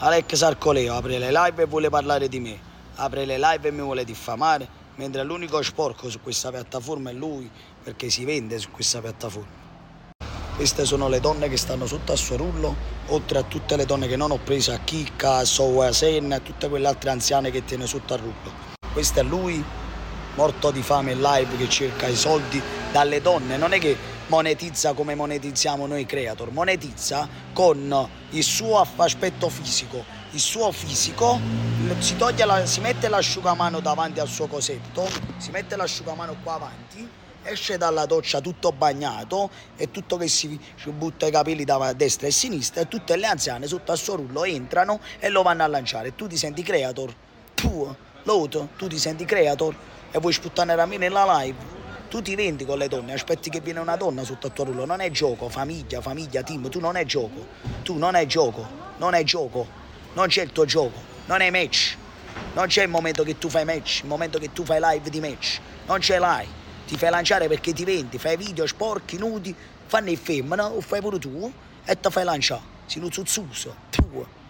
Alex Arcoleo apre le live e vuole parlare di me, apre le live e mi vuole diffamare, mentre l'unico sporco su questa piattaforma è lui, perché si vende su questa piattaforma. Queste sono le donne che stanno sotto al suo rullo, oltre a tutte le donne che non ho preso a Chicca, a Sowasen e tutte quelle altre anziane che tiene sotto al rullo. Questo è lui, morto di fame in live, che cerca i soldi dalle donne. Non è che monetizza come monetizziamo noi creator, monetizza con il suo aspetto fisico. Il suo fisico si mette l'asciugamano davanti al suo cosetto, si mette l'asciugamano qua avanti, esce dalla doccia tutto bagnato e tutto che si butta i capelli da destra e sinistra, e tutte le anziane sotto al suo rullo entrano e lo vanno a lanciare. Tu ti senti creator? Tu ti senti creator e vuoi sputtare a me nella live? Tu ti vendi con le donne, aspetti che viene una donna sotto al tuo rullo. Non è gioco, famiglia, team, tu non è gioco. Tu non è gioco, non è gioco. Non c'è il tuo gioco, non è match. Non c'è il momento che tu fai match, il momento che tu fai live di match. Non ce l'hai. Ti fai lanciare perché ti vendi, fai video sporchi, nudi, fanno il femmina, o fai pure tu, e ti fai lanciare. Si lo zuzzuso, tu.